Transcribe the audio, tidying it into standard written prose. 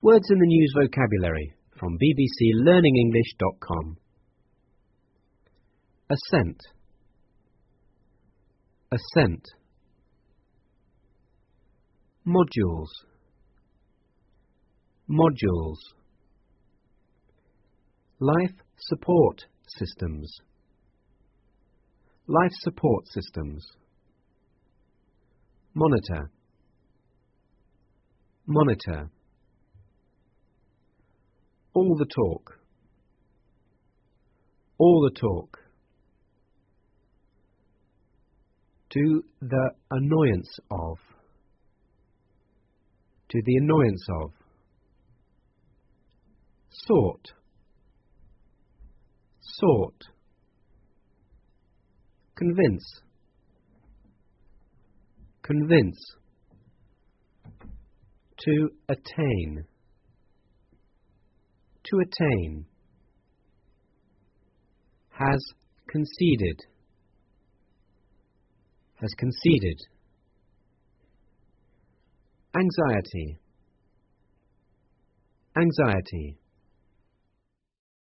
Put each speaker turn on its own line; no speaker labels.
Words in the News Vocabulary from bbclearningenglish.com. Assent. Assent. Modules. Modules. Life support systems. Life support systems. Monitor. Monitor. All the talk. All the talk. To the annoyance of. To the annoyance of. Sort. Sort. Convince. Convince. To attain. To attain. Has conceded. Has conceded. Anxiety. Anxiety.